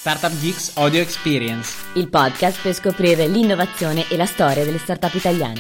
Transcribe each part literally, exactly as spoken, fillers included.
Startup Geeks Audio Experience, il podcast per scoprire l'innovazione e la storia delle startup italiane.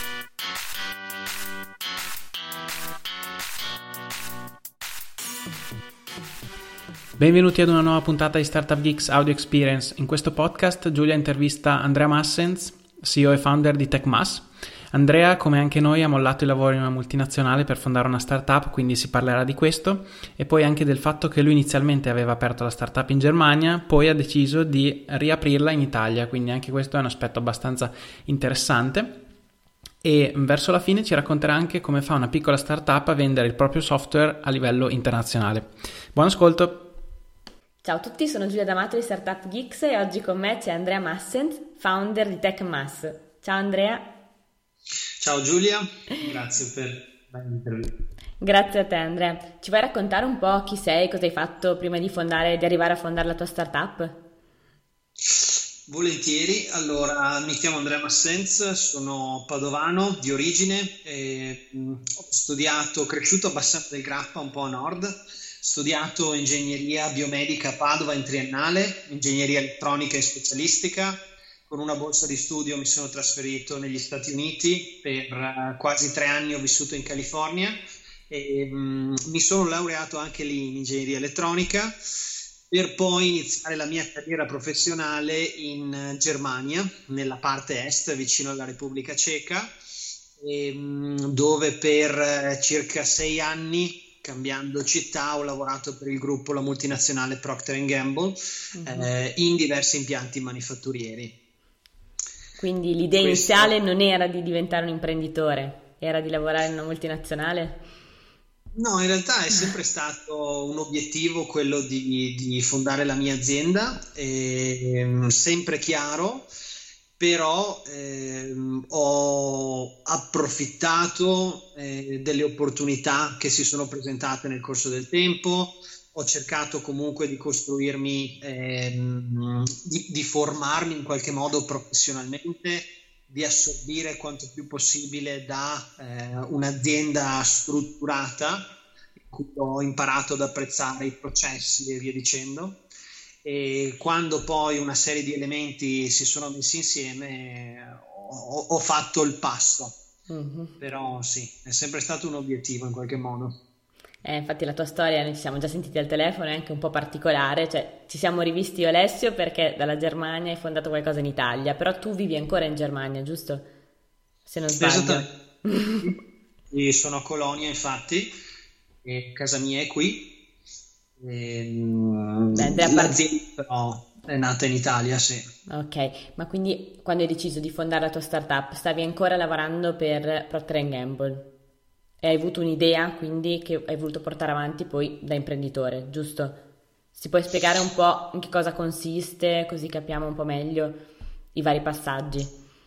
Benvenuti ad una nuova puntata di Startup Geeks Audio Experience. In questo podcast Giulia intervista Andrea Massens, C E O e founder di TechMass. Andrea, come anche noi, ha mollato il lavoro in una multinazionale per fondare una startup, quindi si parlerà di questo e poi anche del fatto che lui inizialmente aveva aperto la startup in Germania, poi ha deciso di riaprirla in Italia, quindi anche questo è un aspetto abbastanza interessante. E verso la fine ci racconterà anche come fa una piccola startup a vendere il proprio software a livello internazionale. Buon ascolto! Ciao a tutti, sono Giulia D'Amato di Startup Geeks e oggi con me c'è Andrea Massens, founder di TechMass. Ciao Andrea! Ciao Giulia, grazie per l'intervista. Grazie a te Andrea. Ci vuoi raccontare un po' chi sei, cosa hai fatto prima di fondare, di arrivare a fondare la tua startup? Volentieri, allora mi chiamo Andrea Massens, sono padovano di origine, e, mh, ho studiato, cresciuto a Bassano del Grappa, un po' a nord, studiato ingegneria biomedica a Padova in triennale, ingegneria elettronica e specialistica. Con una borsa di studio mi sono trasferito negli Stati Uniti, per uh, quasi tre anni ho vissuto in California e um, mi sono laureato anche lì in ingegneria elettronica per poi iniziare la mia carriera professionale in Germania, nella parte est, vicino alla Repubblica Ceca, e, um, dove per uh, circa sei anni, cambiando città, ho lavorato per il gruppo, la multinazionale Procter and Gamble, mm-hmm. eh, in diversi impianti manifatturieri. Quindi l'idea Questo... iniziale non era di diventare un imprenditore, era di lavorare in una multinazionale? No, in realtà è sempre stato un obiettivo quello di, di fondare la mia azienda, eh, sempre chiaro, però eh, ho approfittato eh, delle opportunità che si sono presentate nel corso del tempo. Ho cercato comunque di costruirmi, ehm, di, di formarmi in qualche modo professionalmente, di assorbire quanto più possibile da eh, un'azienda strutturata, in cui ho imparato ad apprezzare i processi e via dicendo. E quando poi una serie di elementi si sono messi insieme, ho, ho fatto il passo. Mm-hmm. Però sì, è sempre stato un obiettivo in qualche modo. Eh, infatti la tua storia, noi ci siamo già sentiti al telefono, è anche un po' particolare, cioè ci siamo rivisti io e Alessio perché dalla Germania hai fondato qualcosa in Italia, però tu vivi ancora in Germania, giusto? Se non sbaglio. Esattamente. Sono a Colonia, infatti, e casa mia è qui. E, Beh, Andrea, l'azienda però è nata in Italia, sì. Ok, ma quindi quando hai deciso di fondare la tua startup stavi ancora lavorando per Procter and Gamble? E hai avuto un'idea, quindi, che hai voluto portare avanti poi da imprenditore, giusto? Si puoi spiegare un po' in che cosa consiste, così capiamo un po' meglio i vari passaggi?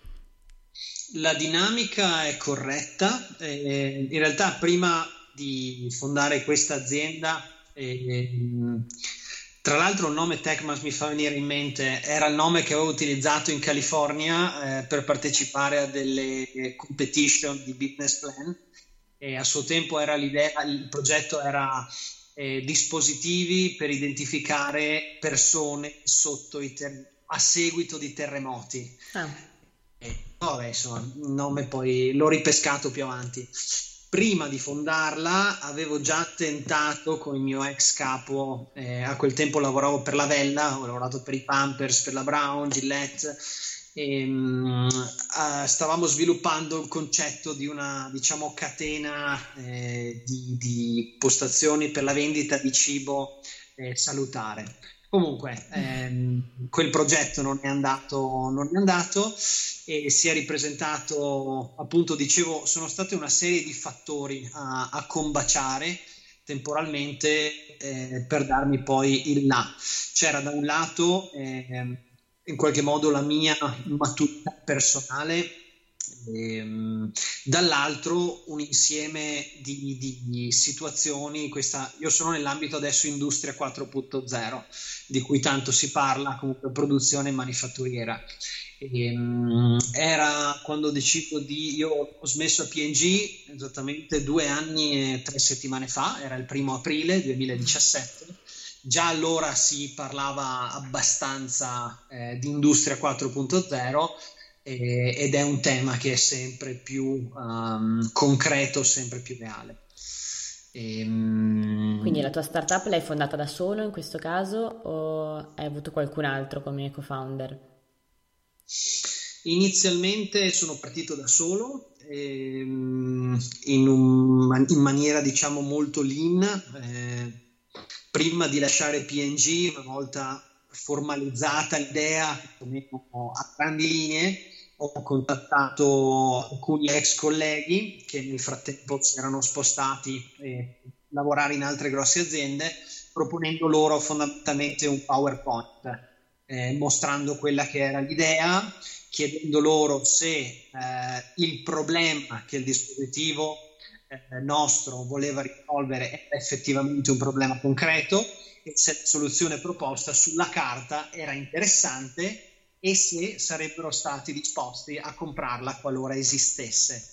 La dinamica è corretta. Eh, in realtà prima di fondare questa azienda, eh, tra l'altro il nome TechMass mi fa venire in mente, era il nome che avevo utilizzato in California eh, per partecipare a delle competition di business plan. E a suo tempo era l'idea, il progetto era eh, dispositivi per identificare persone sotto i ter- a seguito di terremoti. Ah. E, vabbè, insomma, il nome poi l'ho ripescato più avanti. Prima di fondarla avevo già tentato con il mio ex capo, eh, a quel tempo lavoravo per la Vella, ho lavorato per i Pampers, per la Brown, Gillette. E, um, uh, stavamo sviluppando il concetto di una, diciamo, catena eh, di, di postazioni per la vendita di cibo eh, salutare. Comunque ehm, quel progetto non è andato non è andato e si è ripresentato, appunto, dicevo, sono state una serie di fattori a, a combaciare temporalmente eh, per darmi poi il là. C'era da un lato eh, in qualche modo la mia maturità personale, ehm, dall'altro un insieme di, di situazioni. Questa, io sono nell'ambito adesso industria quattro punto zero, di cui tanto si parla, comunque produzione manifatturiera. Ehm, era quando ho deciso di, io ho smesso a P and G esattamente due anni e tre settimane fa, era il primo aprile duemiladiciassette. Già allora si parlava abbastanza eh, di industria quattro punto zero eh, ed è un tema che è sempre più um, concreto, sempre più reale. E, um... Quindi la tua startup l'hai fondata da solo in questo caso o hai avuto qualcun altro come co-founder? Inizialmente sono partito da solo, ehm, in, un, in maniera diciamo molto lean. Eh, prima di lasciare P and G, una volta formalizzata l'idea, a grandi linee, ho contattato alcuni ex colleghi che nel frattempo si erano spostati e lavorare in altre grosse aziende, proponendo loro fondamentalmente un PowerPoint, eh, mostrando quella che era l'idea, chiedendo loro se eh, il problema che il dispositivo eh, nostro voleva risolvere era effettivamente un problema concreto e se la soluzione proposta sulla carta era interessante e se sarebbero stati disposti a comprarla qualora esistesse.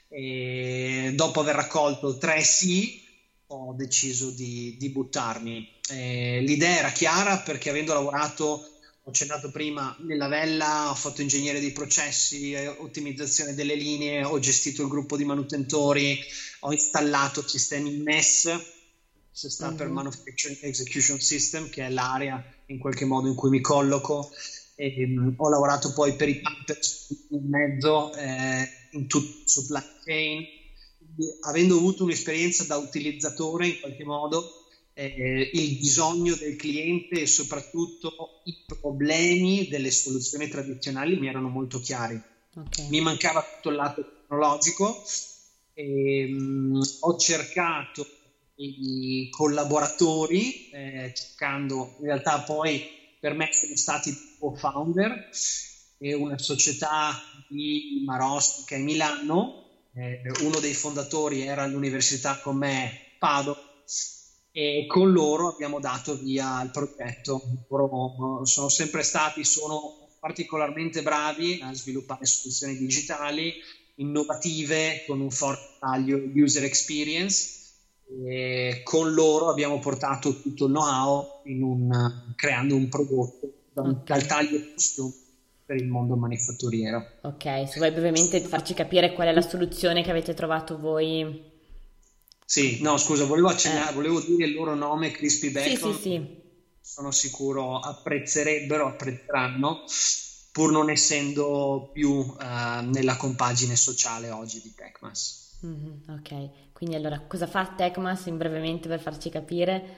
E dopo aver raccolto tre sì, ho deciso di, di buttarmi. E l'idea era chiara perché avendo lavorato, ho accennato prima, nella Vella, ho fatto ingegnere dei processi, ottimizzazione delle linee, ho gestito il gruppo di manutentori, ho installato sistemi M E S, se sta mm-hmm. per Manufacturing Execution System, che è l'area in qualche modo in cui mi colloco. E, um, ho lavorato poi per i Pampers in mezzo, eh, in tutto il supply chain, avendo avuto un'esperienza da utilizzatore in qualche modo. Eh, il bisogno del cliente e soprattutto i problemi delle soluzioni tradizionali mi erano molto chiari. Okay. Mi mancava tutto il lato tecnologico e um, ho cercato i collaboratori, eh, cercando, in realtà poi per me sono stati co-founder e una società di Marostica e Milano, eh, uno dei fondatori era all'università con me Padova, e con loro abbiamo dato via al progetto. Loro sono sempre stati, sono particolarmente bravi a sviluppare soluzioni digitali, innovative, con un forte taglio user experience, e con loro abbiamo portato tutto il know-how in un, creando un prodotto dal, dal taglio giusto per il mondo manifatturiero. Ok, se vuoi brevemente farci capire qual è la soluzione che avete trovato voi. Sì, no, scusa, volevo accennare, eh. volevo dire il loro nome, Crispy Bacon. Sì, sì, sì. Sono sicuro apprezzerebbero, apprezzeranno, pur non essendo più uh, nella compagine sociale oggi di Tecmas. Mm-hmm, ok, quindi allora cosa fa Tecmas in brevemente per farci capire?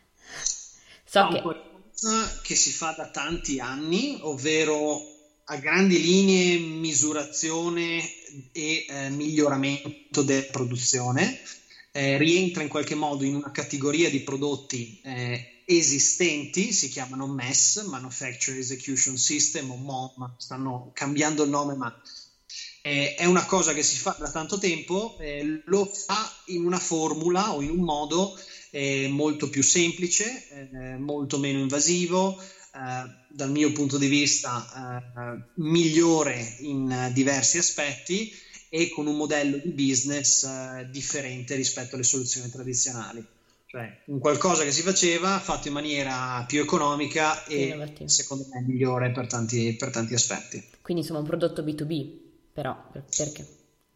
So fa che... un qualcosa che si fa da tanti anni, ovvero a grandi linee misurazione e eh, miglioramento della produzione. Eh, rientra in qualche modo in una categoria di prodotti eh, esistenti, si chiamano M E S, Manufacturing Execution System o M O M, stanno cambiando il nome, ma eh, è una cosa che si fa da tanto tempo, eh, lo fa in una formula o in un modo eh, molto più semplice, eh, molto meno invasivo, eh, dal mio punto di vista eh, migliore in diversi aspetti, e con un modello di business uh, differente rispetto alle soluzioni tradizionali. Cioè un qualcosa che si faceva fatto in maniera più economica e innovativa, secondo me migliore per tanti, per tanti aspetti. Quindi insomma un prodotto B due B, però perché?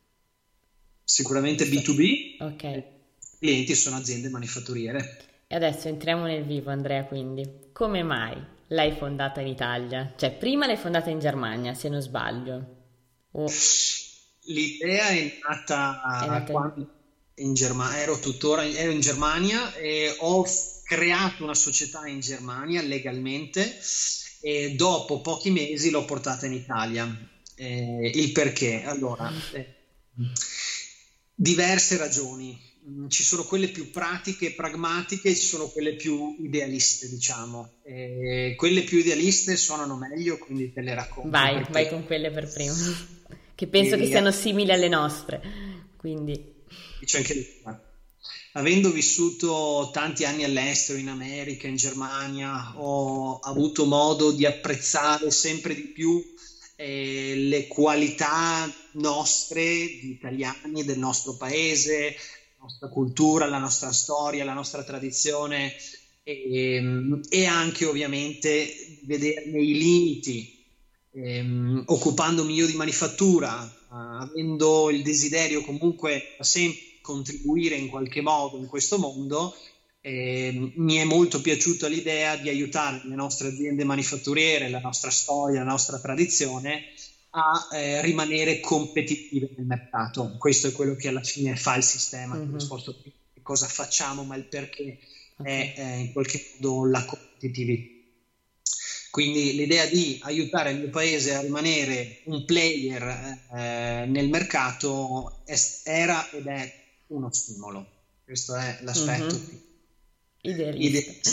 Sicuramente B due B, ok. I clienti sono aziende manifatturiere. E adesso entriamo nel vivo, Andrea, quindi. Come mai l'hai fondata in Italia? Cioè prima l'hai fondata in Germania, se non sbaglio. O... L'idea è nata, è nata quando in Germania, ero tuttora ero in Germania e ho creato una società in Germania legalmente e dopo pochi mesi l'ho portata in Italia. Eh, il perché? Allora, eh, diverse ragioni. Ci sono quelle più pratiche e pragmatiche, ci sono quelle più idealiste, diciamo. Eh, quelle più idealiste suonano meglio, quindi te le racconto. Vai, perché... vai con quelle per primo. Che penso e che siano simili alle nostre, quindi c'è anche avendo vissuto tanti anni all'estero, in America, in Germania, ho avuto modo di apprezzare sempre di più eh, le qualità nostre di italiani, del nostro paese, la nostra cultura, la nostra storia, la nostra tradizione, e, e anche ovviamente vederne i limiti, ehm, occupandomi io di manifattura, eh, avendo il desiderio comunque da sempre contribuire in qualche modo in questo mondo. Eh, mi è molto piaciuta l'idea di aiutare le nostre aziende manifatturiere, la nostra storia, la nostra tradizione a eh, rimanere competitive nel mercato. Questo è quello che alla fine fa il sistema. Mm-hmm. Risposto a cosa facciamo, ma il perché okay. è eh, in qualche modo la competitività. Quindi l'idea di aiutare il mio paese a rimanere un player eh, nel mercato è, era ed è uno stimolo. Questo è l'aspetto mm-hmm. più idealista.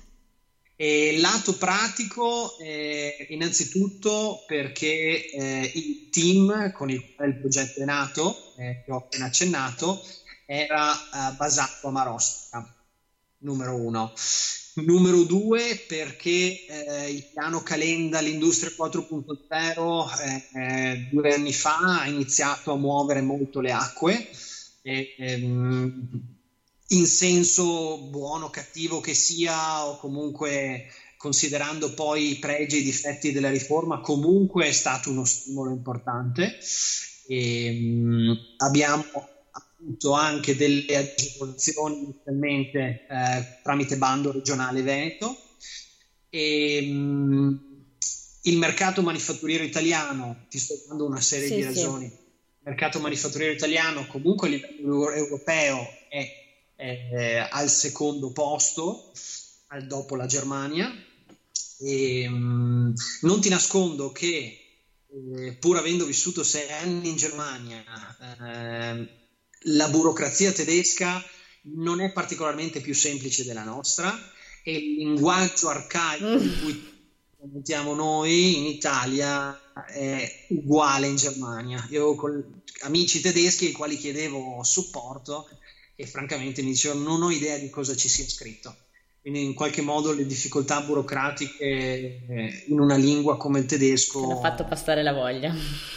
E lato pratico, eh, innanzitutto perché eh, il team con il quale il progetto è nato, eh, che ho appena accennato, era eh, basato a Marostica, numero uno. Numero due perché eh, il piano Calenda, l'Industria quattro punto zero, eh, eh, due anni fa ha iniziato a muovere molto le acque. E, ehm, in senso buono, cattivo che sia, o comunque considerando poi i pregi e i difetti della riforma, comunque è stato uno stimolo importante. E, um, abbiamo avuto anche delle agevolazioni inizialmente eh, tramite bando regionale Veneto. E, um, il mercato manifatturiero italiano, ti sto dando una serie sì, di ragioni, sì. Il mercato manifatturiero italiano comunque a livello europeo è Eh, al secondo posto al, dopo la Germania e, mh, non ti nascondo che eh, pur avendo vissuto sei anni in Germania eh, la burocrazia tedesca non è particolarmente più semplice della nostra e il linguaggio arcaico mm. in cui mettiamo noi in Italia è uguale in Germania. Io ho amici tedeschi ai quali chiedevo supporto e francamente mi dicevano non ho idea di cosa ci sia scritto, quindi in qualche modo le difficoltà burocratiche in una lingua come il tedesco ti hanno fatto passare la voglia.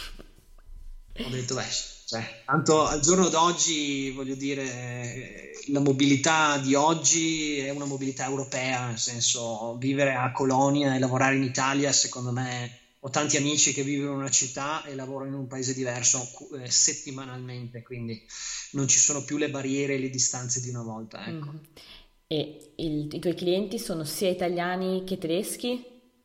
Ho detto beh, cioè, tanto al giorno d'oggi voglio dire la mobilità di oggi è una mobilità europea, nel senso vivere a Colonia e lavorare in Italia, secondo me ho tanti amici che vivono in una città e lavorano in un paese diverso eh, settimanalmente, quindi non ci sono più le barriere e le distanze di una volta. Ecco. Mm. E il, i tuoi clienti sono sia italiani che tedeschi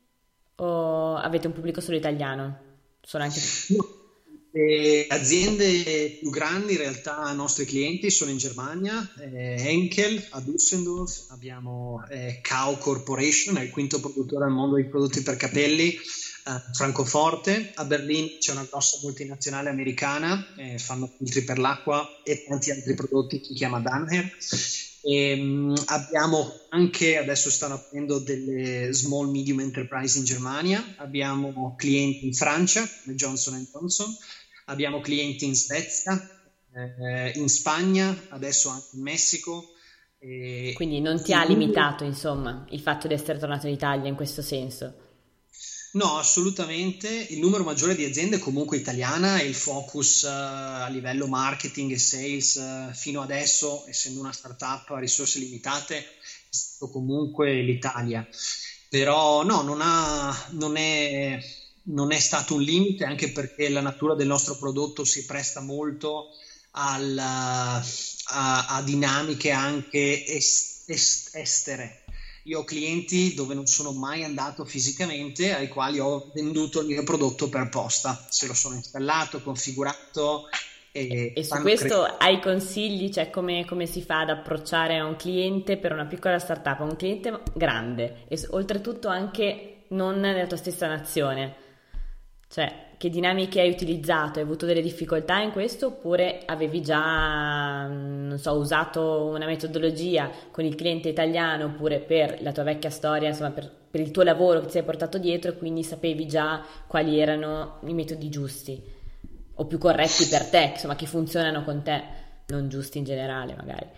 o avete un pubblico solo italiano? Sono anche... No. Le aziende più grandi in realtà i nostri clienti sono in Germania, eh, Henkel a Düsseldorf, abbiamo eh, Kao Corporation, è il quinto produttore al mondo di prodotti per capelli, Francoforte, a Berlino c'è una grossa multinazionale americana, eh, fanno filtri per l'acqua e tanti altri prodotti, si chiama Danher. E, um, abbiamo anche, adesso stanno aprendo delle small medium enterprise in Germania, abbiamo clienti in Francia come Johnson and Johnson, abbiamo clienti in Svezia, eh, in Spagna, adesso anche in Messico. E quindi non ti ha limitato insomma il fatto di essere tornato in Italia in questo senso? No, assolutamente. Il numero maggiore di aziende è comunque italiana e il focus uh, a livello marketing e sales uh, fino adesso, essendo una startup a risorse limitate, è stato comunque l'Italia. Però no, non, ha, non, è, non è stato un limite, anche perché la natura del nostro prodotto si presta molto al, a, a dinamiche anche est, est, estere. Io ho clienti dove non sono mai andato fisicamente, ai quali ho venduto il mio prodotto per posta, se lo sono installato, configurato. E, e su questo cre- hai consigli? Cioè come, come si fa ad approcciare a un cliente per una piccola startup, a un cliente grande e oltretutto anche non nella tua stessa nazione? Cioè, che dinamiche hai utilizzato? Hai avuto delle difficoltà in questo oppure avevi già, non so, usato una metodologia con il cliente italiano oppure per la tua vecchia storia, insomma per, per il tuo lavoro che ti sei portato dietro e quindi sapevi già quali erano i metodi giusti o più corretti per te, insomma che funzionano con te, non giusti in generale magari?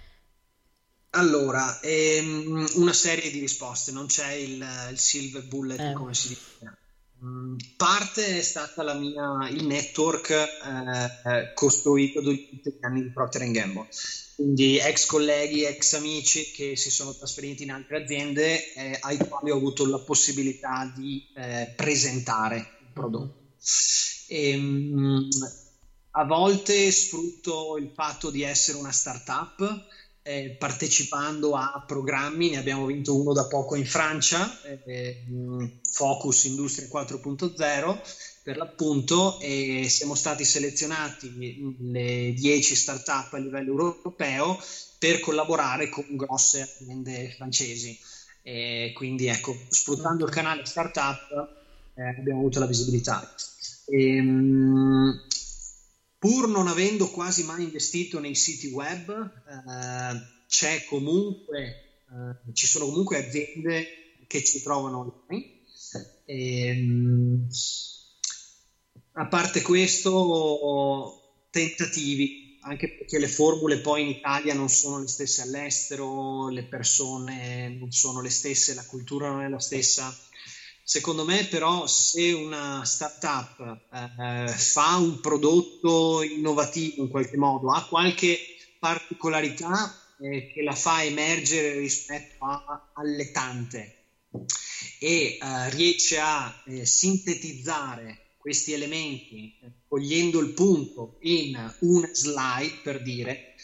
Allora, ehm, una serie di risposte, non c'è il, il silver bullet eh. come si dice. Parte è stata la mia, il network eh, costruito durante gli anni di Procter and Gamble. quindi ex colleghi, ex amici che si sono trasferiti in altre aziende eh, ai quali ho avuto la possibilità di eh, presentare il prodotto. E, mh, a volte sfrutto il fatto di essere una startup eh, partecipando a programmi, ne abbiamo vinto uno da poco in Francia, eh, Focus Industria quattro punto zero per l'appunto, e siamo stati selezionati le dieci startup a livello europeo per collaborare con grosse aziende francesi. E quindi ecco, sfruttando il canale startup eh, abbiamo avuto la visibilità. E, mh, pur non avendo quasi mai investito nei siti web, eh, c'è comunque, eh, ci sono comunque aziende che ci trovano online. E, mh, a parte questo, tentativi, anche perché le formule poi in Italia non sono le stesse all'estero, le persone non sono le stesse, la cultura non è la stessa. Secondo me però se una startup eh, fa un prodotto innovativo in qualche modo, ha qualche particolarità eh, che la fa emergere rispetto a, alle tante e eh, riesce a eh, sintetizzare questi elementi, eh, cogliendo il punto in una slide, per dire,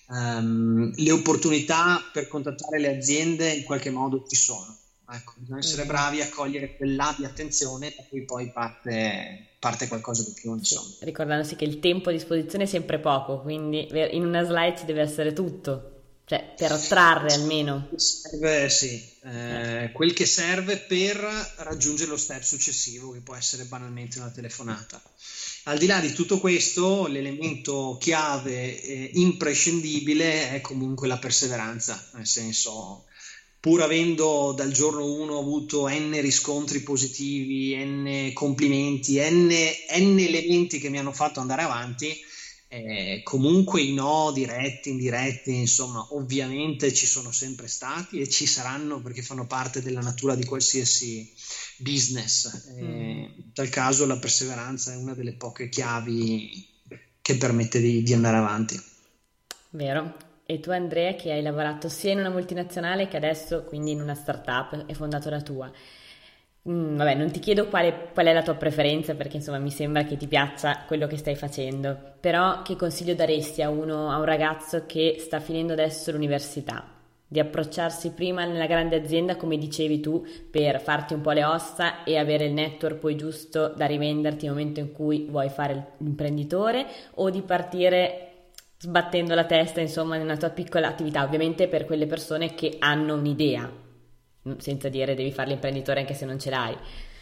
um, le opportunità per contattare le aziende in qualche modo ci sono. Ecco, bisogna essere bravi a cogliere quell'A di attenzione, da cui poi parte, parte qualcosa di più, insomma. Sì, ricordandosi che il tempo a disposizione è sempre poco, quindi in una slide ci deve essere tutto. Cioè, per attrarre almeno. Serve, sì, eh, quel che serve per raggiungere lo step successivo, che può essere banalmente una telefonata. Al di là di tutto questo, l'elemento chiave eh, imprescindibile è comunque la perseveranza, nel senso, pur avendo dal giorno uno avuto n riscontri positivi, n complimenti, n, n elementi che mi hanno fatto andare avanti, Eh, comunque i no diretti, indiretti, insomma, ovviamente ci sono sempre stati e ci saranno, perché fanno parte della natura di qualsiasi business. Eh, mm. In tal caso la perseveranza è una delle poche chiavi che permette di, di andare avanti. Vero. E tu, Andrea, che hai lavorato sia in una multinazionale che adesso quindi in una startup, hai fondato la tua. Mm, vabbè, non ti chiedo quale, qual è la tua preferenza, perché insomma mi sembra che ti piaccia quello che stai facendo, però che consiglio daresti a uno, a un ragazzo che sta finendo adesso l'università? Di approcciarsi prima nella grande azienda, come dicevi tu, per farti un po' le ossa e avere il network poi giusto da rivenderti nel momento in cui vuoi fare l'imprenditore, o di partire sbattendo la testa, insomma, nella tua piccola attività, ovviamente per quelle persone che hanno un'idea, senza dire devi fare l'imprenditore anche se non ce l'hai.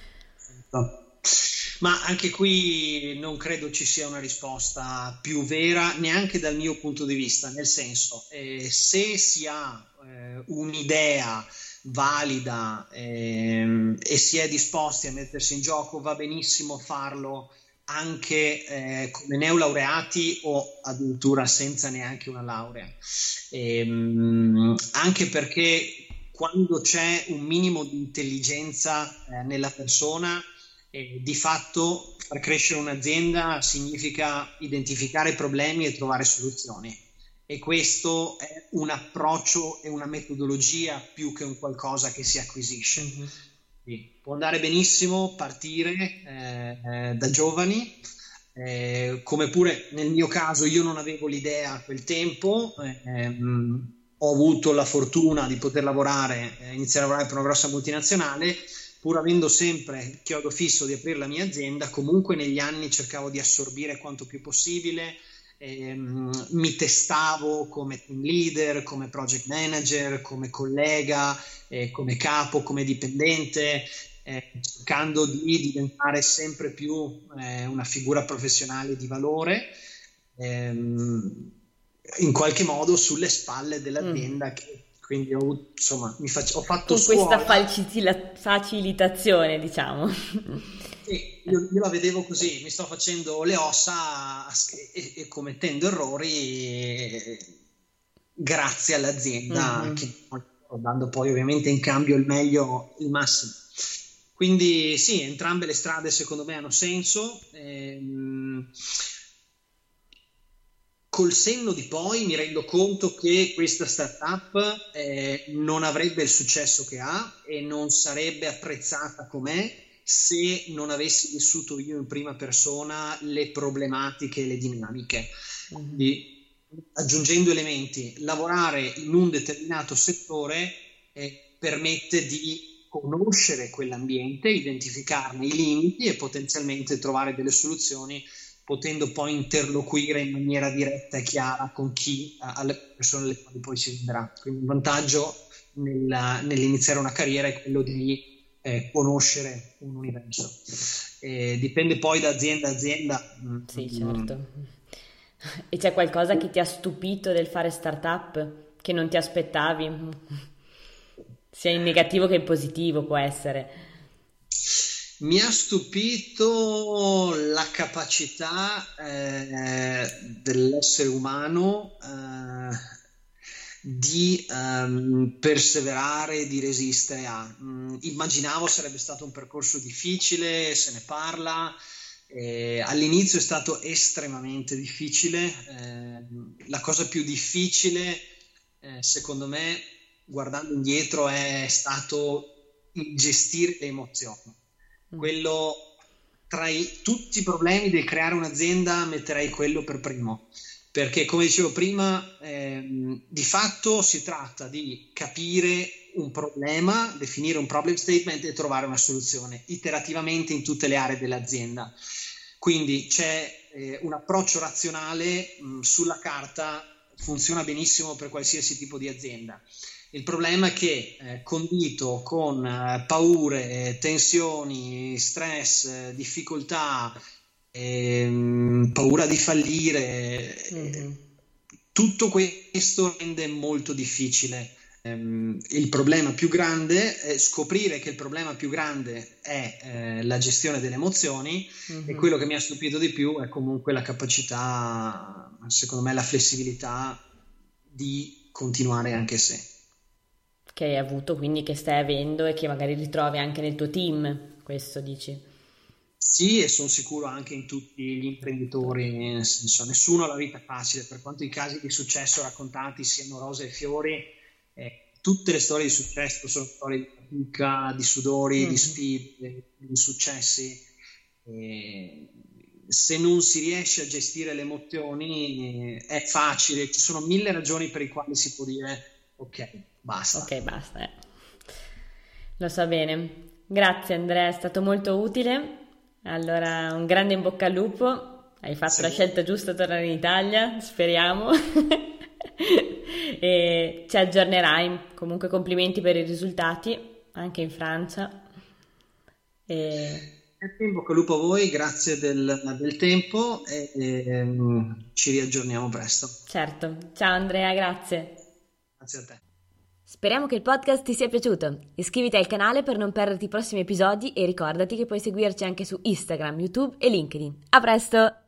No. Ma anche qui non credo ci sia una risposta più vera neanche dal mio punto di vista, nel senso, eh, se si ha eh, un'idea valida eh, e si è disposti a mettersi in gioco, va benissimo farlo anche eh, come neolaureati o addirittura senza neanche una laurea, ehm, anche perché quando c'è un minimo di intelligenza eh, nella persona, eh, di fatto far crescere un'azienda significa identificare problemi e trovare soluzioni, e questo è un approccio e una metodologia più che un qualcosa che si acquisisce. Mm-hmm. Sì. Può andare benissimo partire eh, eh, da giovani, eh, come pure nel mio caso io non avevo l'idea a quel tempo, eh, ehm, ho avuto la fortuna di poter lavorare, eh, iniziare a lavorare per una grossa multinazionale, pur avendo sempre il chiodo fisso di aprire la mia azienda. Comunque negli anni cercavo di assorbire quanto più possibile, ehm, mi testavo come team leader, come project manager, come collega, eh, come capo, come dipendente, eh, cercando di diventare sempre più eh, una figura professionale di valore, ehm, in qualche modo sulle spalle dell'azienda, mm. che quindi ho, insomma, mi faccio, ho fatto con scuola. Questa facilita- facilitazione, diciamo. Sì, io, io la vedevo così, mi sto facendo le ossa e, e commettendo errori e, grazie all'azienda, mm-hmm. che sto dando poi ovviamente in cambio il meglio, il massimo. Quindi sì, entrambe le strade secondo me hanno senso. Ehm, col senno di poi mi rendo conto che questa startup eh, non avrebbe il successo che ha e non sarebbe attrezzata com'è se non avessi vissuto io in prima persona le problematiche e le dinamiche. Quindi, aggiungendo elementi, lavorare in un determinato settore eh, permette di conoscere quell'ambiente, identificarne i limiti e potenzialmente trovare delle soluzioni, potendo poi interloquire in maniera diretta e chiara con chi, alle persone alle quali poi si venderà. Quindi un vantaggio nel, nell'iniziare una carriera è quello di eh, conoscere un universo. Eh, dipende poi da azienda a azienda. Sì, certo. E c'è qualcosa che ti ha stupito del fare startup, che non ti aspettavi? Sia in negativo che in positivo può essere. Mi ha stupito la capacità eh, dell'essere umano eh, di um, perseverare, di resistere a. Mm, immaginavo sarebbe stato un percorso difficile, se ne parla. Eh, all'inizio è stato estremamente difficile. Eh, la cosa più difficile, eh, secondo me, guardando indietro, è stato gestire le emozioni. Quello, tra i, tutti i problemi del creare un'azienda, metterei quello per primo, perché come dicevo prima, ehm, di fatto si tratta di capire un problema, definire un problem statement e trovare una soluzione iterativamente in tutte le aree dell'azienda. Quindi c'è eh, un approccio razionale mh, sulla carta, funziona benissimo per qualsiasi tipo di azienda. Il problema è che eh, condito con eh, paure, tensioni, stress, eh, difficoltà, ehm, paura di fallire, mm-hmm. eh, tutto questo rende molto difficile. Ehm, il problema più grande è scoprire che il problema più grande è eh, la gestione delle emozioni, mm-hmm. e quello che mi ha stupito di più è comunque la capacità, secondo me, la flessibilità di continuare anche se. Che hai avuto, quindi che stai avendo e che magari ritrovi anche nel tuo team, questo dici? Sì, e sono sicuro anche in tutti gli imprenditori, nel senso, nessuno ha la vita facile, per quanto i casi di successo raccontati siano rose e fiori, eh, tutte le storie di successo sono storie di fatica, di sudori, mm-hmm. di sfide, di successi. Eh, se non si riesce a gestire le emozioni eh, è facile, ci sono mille ragioni per le quali si può dire ok, basta. Ok, basta. Eh. Lo so bene. Grazie Andrea, è stato molto utile. Allora, un grande in bocca al lupo. Hai fatto sì. la scelta giusta a tornare in Italia, speriamo. E ci aggiornerai. Comunque complimenti per i risultati, anche in Francia. E... In bocca al lupo a voi, grazie del, del tempo e, e um, ci riaggiorniamo presto. Certo. Ciao Andrea, grazie. Grazie a te. Speriamo che il podcast ti sia piaciuto. Iscriviti al canale per non perderti i prossimi episodi e ricordati che puoi seguirci anche su Instagram, YouTube e LinkedIn. A presto!